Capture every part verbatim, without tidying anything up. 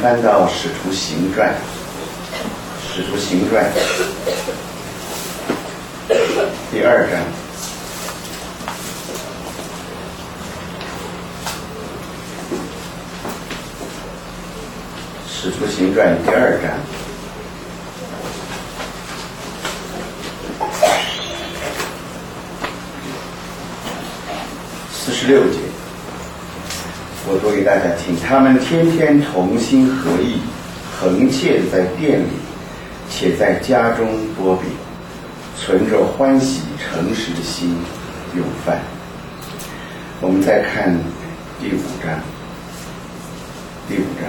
翻到《使徒行传》，《使徒行传》第二章。《使徒行传》第二章。四十六节，我读给大家听。他们天天同心合意，恒切在店里，且在家中擘饼，存着欢喜诚实的心用饭。我们再看第五章，第五章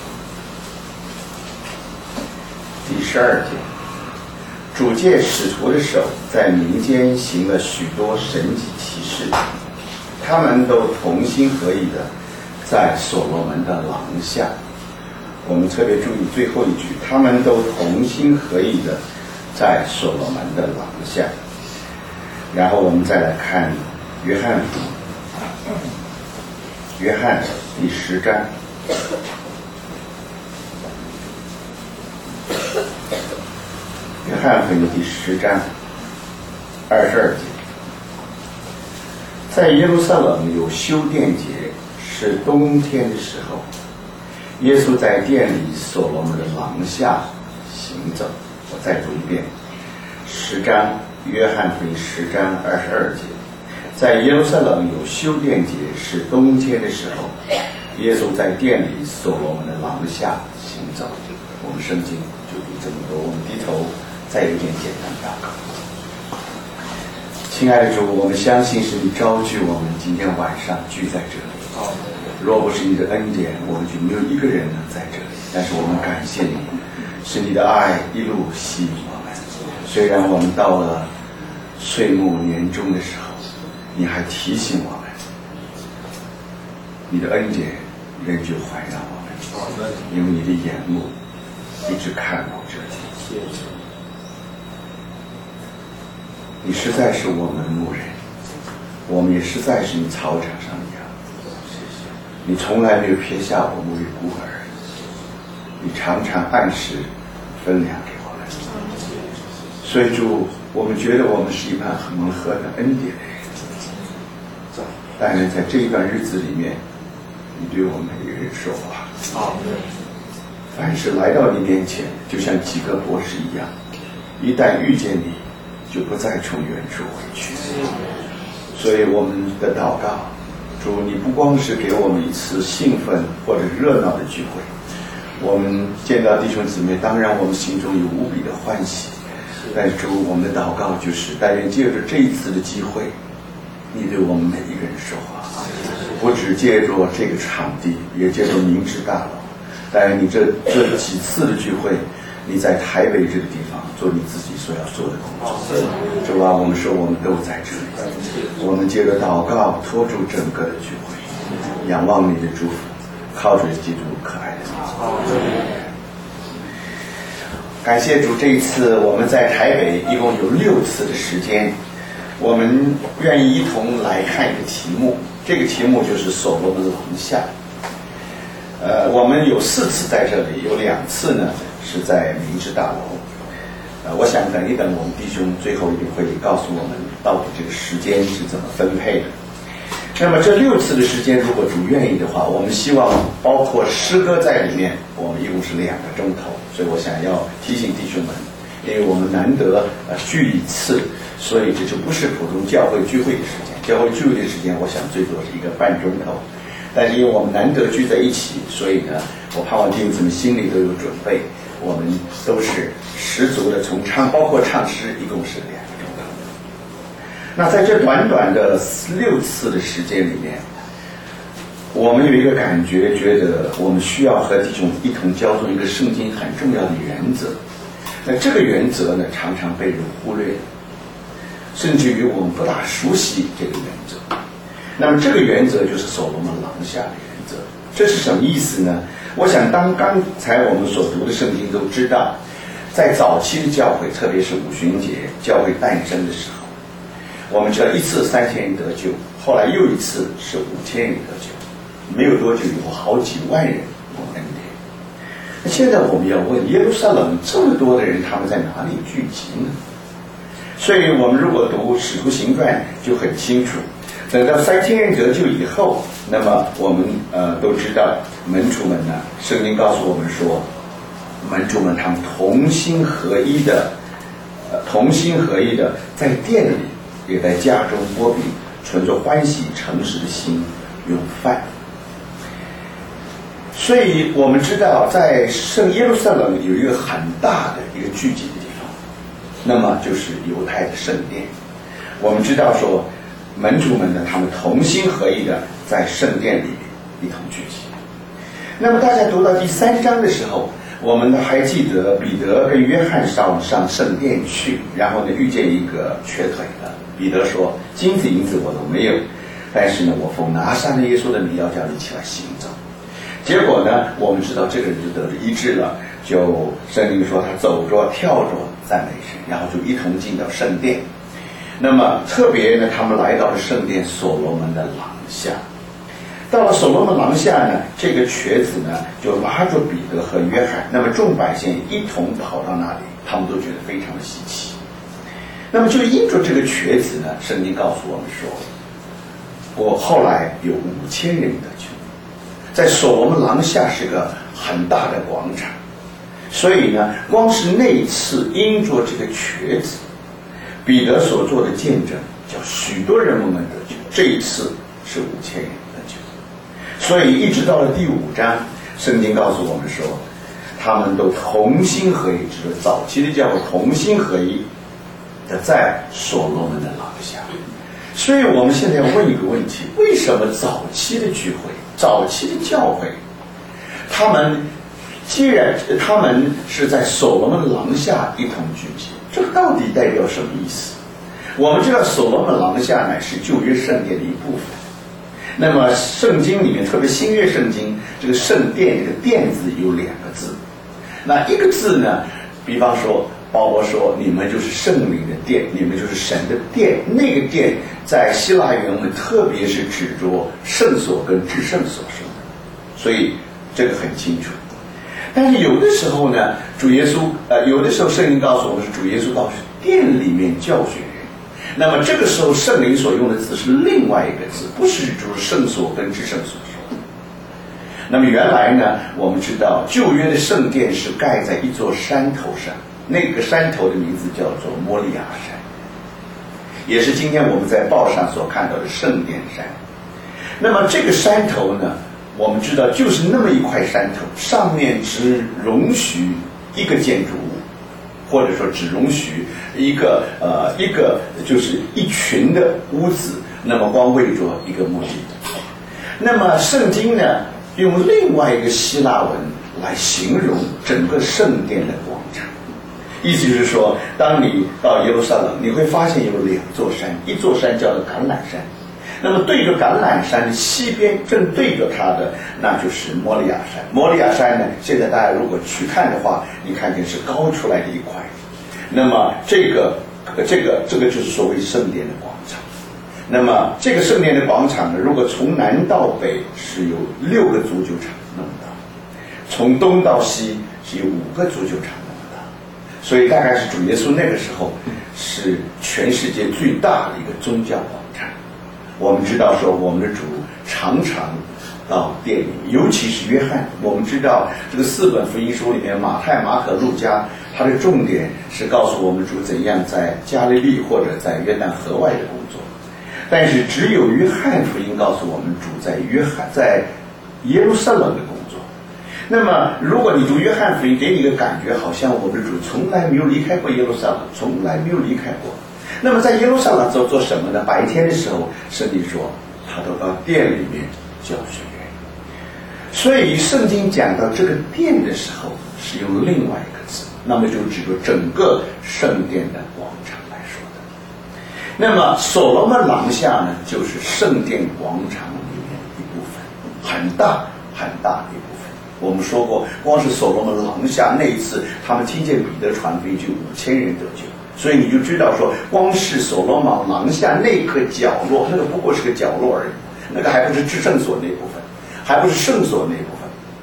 第十二节，主借使徒的手在民间行了许多神迹奇事，他们都同心合意的在所罗门的廊下。我们特别注意最后一句，他们都同心合意的在所罗门的廊下。然后我们再来看约翰福音，约翰第十章。约翰福音第十章二十二节，在耶路撒冷有修殿节，是冬天的时候，耶稣在殿里所罗门的廊下行走。我再读一遍，十章约翰福音十章二十二节，在耶路撒冷有修殿节，是冬天的时候，耶稣在殿里所罗门的廊下行走。我们圣经就读这么多，我们低头再有点简单祷告。亲爱的主，我们相信是你召聚我们今天晚上聚在这里，若不是你的恩典，我们就没有一个人能在这里。但是我们感谢你，是你的爱一路吸引我们。虽然我们到了岁末年终的时候，你还提醒我们，你的恩典仍旧环绕我们，因为你的眼目一直看我这里。你实在是我们的牧人，我们也实在是你草场上的羊。你从来没有撇下我们为孤儿，你常常按时分粮给我们。所以主，我们觉得我们是一盘蒙何等恩典的人。但是在这一段日子里面，你对我们每一个人说话。凡是来到你面前，就像几个博士一样，一旦遇见你，就不再从远处回去。所以我们的祷告，主，你不光是给我们一次兴奋或者热闹的聚会，我们见到弟兄姊妹，当然我们心中有无比的欢喜。但是主，我们的祷告就是，但愿借着这一次的机会，你对我们每一个人说话，不只借着这个场地，也借着明治大楼。但是你这这几次的聚会，你在台北这个地方做你自己所要做的工作。主啊，我们说我们都在这里，我们借着祷告拖住整个的聚会，仰望你的祝福，靠着基督可爱的名。感谢主，这一次我们在台北一共有六次的时间，我们愿意一同来看一个题目，这个题目就是所罗门廊下。呃，我们有四次在这里，有两次呢是在明治大楼。呃，我想等一等，我们弟兄最后一定会告诉我们到底这个时间是怎么分配的。那么这六次的时间，如果主愿意的话，我们希望包括诗歌在里面，我们一共是两个钟头。所以我想要提醒弟兄们，因为我们难得呃聚一次，所以这就不是普通教会聚会的时间。教会聚会的时间，我想最多是一个半钟头。但是因为我们难得聚在一起，所以呢，我盼望弟兄姊妹心里都有准备，我们都是十足的从唱，包括唱诗，一共是两个钟头。那在这短短的六次的时间里面，我们有一个感觉，觉得我们需要和弟兄一同交通一个圣经很重要的原则。那这个原则呢，常常被人忽略，甚至于我们不大熟悉这个原则。那么这个原则就是所罗门廊下的原则。这是什么意思呢？我想当刚才我们所读的圣经都知道，在早期的教会，特别是五旬节教会诞生的时候，我们知道一次三千人得救，后来又一次是五千人得救，没有多久以后好几万人有恩典。 那现在我们要问，耶路撒冷这么多的人，他们在哪里聚集呢？所以我们如果读《使徒行传》就很清楚，等到三千人得救以后，那么我们呃都知道门徒们呢，圣经告诉我们说，门徒们他们同心合一的，呃同心合一的在店里也在家中擘饼，存着欢喜诚实的心用饭。所以我们知道，在圣耶路撒冷有一个很大的一个聚集的地方，那么就是犹太的圣殿。我们知道说，门徒们呢，他们同心合意的在圣殿里一同聚集。那么大家读到第三章的时候，我们呢还记得彼得跟约翰上上圣殿去，然后呢遇见一个瘸腿的。彼得说：“金子银子我都没有，但是呢，我奉拿撒勒耶稣的名要叫你起来行走。”结果呢，我们知道这个人就得着医治了，就圣经说他走着跳着赞美神，然后就一同进到圣殿。那么特别呢，他们来到了圣殿所罗门的廊下。到了所罗门廊下呢，这个瘸子呢就拉住彼得和约翰，那么众百姓一同跑到那里，他们都觉得非常的稀奇。那么就因着这个瘸子呢，圣经告诉我们说，我后来有五千人得救。在所罗门廊下是个很大的广场，所以呢，光是那一次因着这个瘸子，彼得所做的见证，叫许多人们得救。这一次是五千人得救，所以一直到了第五章，圣经告诉我们说，他们都同心合一，指的早期的教会同心合一的在所罗门的廊下。所以我们现在要问一个问题：为什么早期的聚会？早期的教会，他们既然他们是在所罗门廊下一同聚集，这到底代表什么意思？我们知道所罗门廊下乃是旧约圣殿的一部分。那么圣经里面，特别新约圣经，这个圣殿这个殿字有两个字，那一个字呢，比方说保罗说你们就是圣灵的殿，你们就是神的殿，那个殿在希腊原文特别是指着圣所跟至圣所说的，所以这个很清楚。但是有的时候呢，主耶稣呃，有的时候圣经告诉我们是主耶稣告诉殿里面教训人，那么这个时候圣灵所用的字是另外一个字，不是指着圣所跟至圣所说的。那么原来呢，我们知道旧约的圣殿是盖在一座山头上，那个山头的名字叫做摩利亚山，也是今天我们在报上所看到的圣殿山。那么这个山头呢，我们知道就是那么一块山头，上面只容许一个建筑物，或者说只容许一个呃一个就是一群的屋子，那么光为着一个目的。那么圣经呢，用另外一个希腊文来形容整个圣殿的广场，意思就是说，当你到耶路撒冷，你会发现有两座山，一座山叫做橄榄山，那么对着橄榄山的西边，正对着它的那就是摩利亚山。摩利亚山呢，现在大家如果去看的话，你看见是高出来的一块。那么这个这个这个就是所谓圣殿的广场。那么这个圣殿的广场呢，如果从南到北是有六个足球场那么大，从东到西是有五个足球场那么大，所以大概是主耶稣那个时候是全世界最大的一个宗教广场。我们知道说，我们的主常常到殿里，尤其是约翰。我们知道这个四本福音书里面，马太、马可、路加，它的重点是告诉我们主怎样在加利利或者在约旦河外的工作。但是只有约翰福音告诉我们主在约翰在耶路撒冷的工作。那么如果你读约翰福音，给你一个感觉，好像我们的主从来没有离开过耶路撒冷，从来没有离开过。那么在耶路撒冷做做什么呢？白天的时候，圣经说他都到殿里面教训人。所以圣经讲到这个殿的时候，是用另外一个字，那么就指着整个圣殿的广场来说的。那么所罗门廊下呢，就是圣殿广场里面的一部分，很大很大的一部分。我们说过，光是所罗门廊下那一次，他们听见彼得传福音，就五千人得救。所以你就知道说，光是所罗门廊下那个角落，那个不过是个角落而已，那个还不是至圣所那部分，还不是圣所那部分，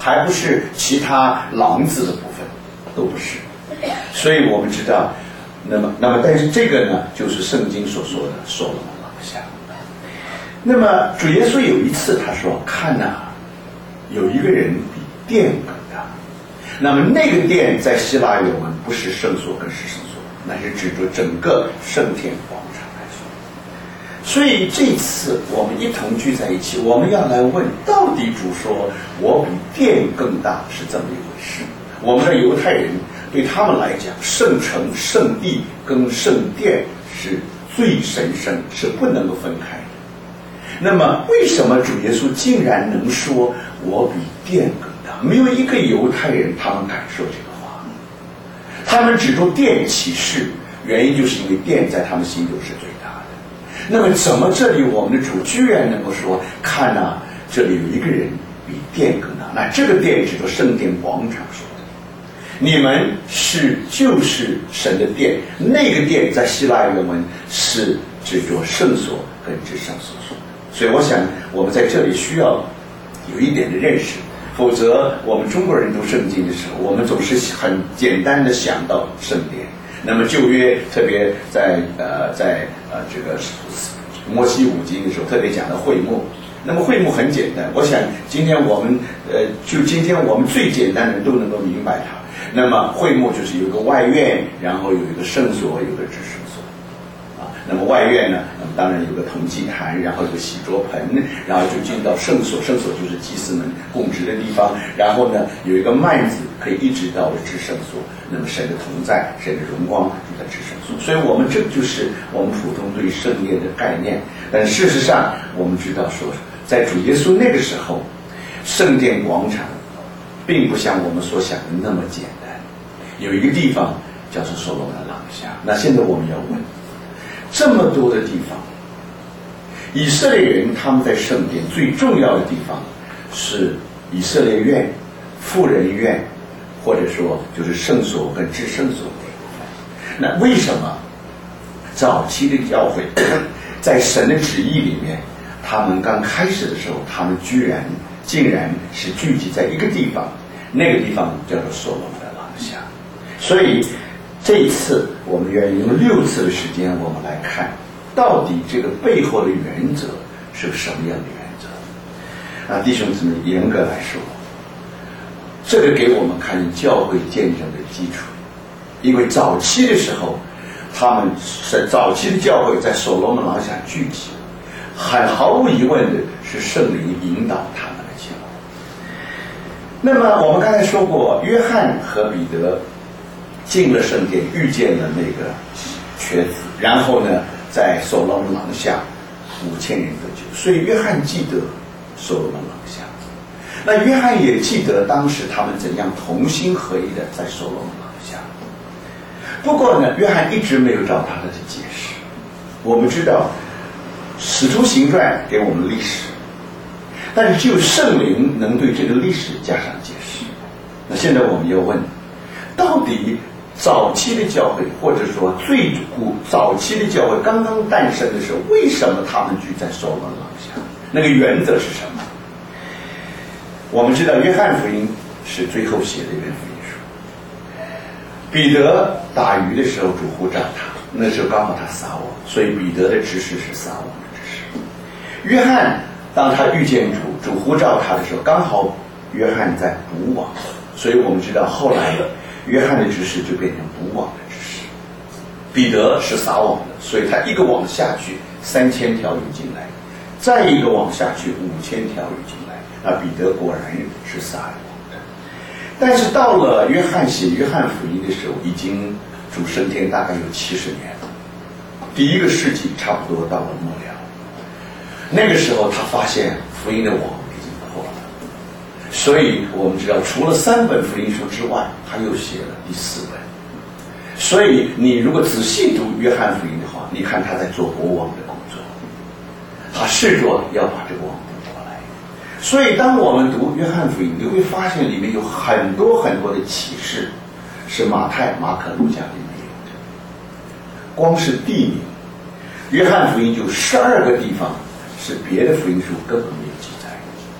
还不是其他廊子的部分，都不是。所以我们知道，那么那么但是这个呢，就是圣经所说的所罗门廊下。那么主耶稣有一次他说：“看哪、啊，有一个人比殿更大。”那么那个殿在希腊原文不是圣所，更是圣所，那是指着整个圣殿广场来说。所以这次我们一同聚在一起，我们要来问，到底主说我比殿更大是这么一回事？我们的犹太人对他们来讲，圣城、圣地跟圣殿是最神圣，是不能够分开的。那么为什么主耶稣竟然能说我比殿更大？没有一个犹太人他们敢说这个话，他们只做殿起誓，原因就是因为殿在他们心中是最大的。那么怎么这里我们的主居然能够说，看啊，这里有一个人比殿更大？那这个殿指着圣殿广场说的，你们是就是神的殿，那个殿在希腊原文是指着圣所跟至圣所说的。所以我想我们在这里需要有一点的认识，否则我们中国人读圣经的时候，我们总是很简单的想到圣殿。那么旧约特别在呃在呃这个摩西五经的时候特别讲的会幕。那么会幕很简单，我想今天我们呃就今天我们最简单的人都能够明白它。那么会幕就是有一个外院，然后有一个圣所，有一个至圣所。啊，那么外院呢，那么当然有个铜祭坛，然后有个洗濯盆，然后就进到圣所，圣所就是祭司们供职的地方，然后呢有一个幔子可以一直到了至圣所，那么神的同在，神的荣光就在至圣所。所以我们这就是我们普通对圣殿的概念。但事实上我们知道说，在主耶稣那个时候，圣殿广场并不像我们所想的那么简单，有一个地方叫做所罗门廊下。那现在我们要问，这么多的地方，以色列人他们在圣殿最重要的地方是以色列院、妇人院，或者说就是圣所跟至圣所的部分。那为什么早期的教会在神的旨意里面，他们刚开始的时候，他们居然竟然是聚集在一个地方，那个地方叫做所罗门的廊下。所以这一次我们愿意用六次的时间，我们来看到底这个背后的原则是什么样的原则。啊，弟兄姊妹，严格来说，这个给我们看教会见证的基础。因为早期的时候，他们是早期的教会在所罗门廊下聚集，很毫无疑问的是圣灵引导他们的前往。那么我们刚才说过，约翰和彼得进了圣殿，遇见了那个瘸子，然后呢在所罗门廊下五千人得救。所以约翰记得所罗门廊下，那约翰也记得当时他们怎样同心合一的在所罗门廊下。不过呢，约翰一直没有找他的解释。我们知道使徒行传给我们历史，但是只有圣灵能对这个历史加上解释。那现在我们要问，到底早期的教会，或者说最古早期的教会刚刚诞生的时候，为什么他们聚在所罗门廊下？那个原则是什么？我们知道约翰福音是最后写的一本福音书。彼得打鱼的时候，主呼召他，那时候刚好他撒网，所以彼得的指示是撒网的指示。约翰当他遇见主，主呼召他的时候，刚好约翰在捕网，所以我们知道后来约翰的指示就变成捕网的指示。彼得是撒网的，所以他一个网下去，三千条鱼进来，再一个网下去，五千条鱼进来。那彼得果然是撒网的。但是到了约翰写约翰福音的时候，已经主升天大概有七十年了，第一个世纪差不多到了末了。那个时候他发现福音的网已经破了，所以我们知道除了三本福音书之外，他又写了第四本。所以你如果仔细读约翰福音的话，你看他在做国王的工作，他试着要把这个网补过来。所以当我们读约翰福音，你会发现里面有很多很多的启示是马太、马可、路加里没有的。光是地名，约翰福音就十二个地方是别的福音书根本没有记载的。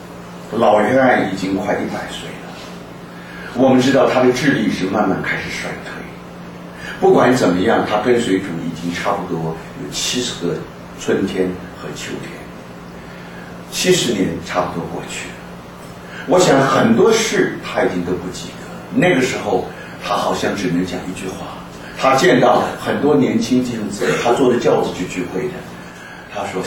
老院已经快一百岁了。我们知道他的智力是慢慢开始衰退。不管怎么样，他跟随主已经差不多有七十个春天和秋天，七十年差不多过去了。我想很多事他已经都不及格。那个时候，他好像只能讲一句话。他见到很多年轻弟兄姊妹，他坐着轿子去聚会的。他说：“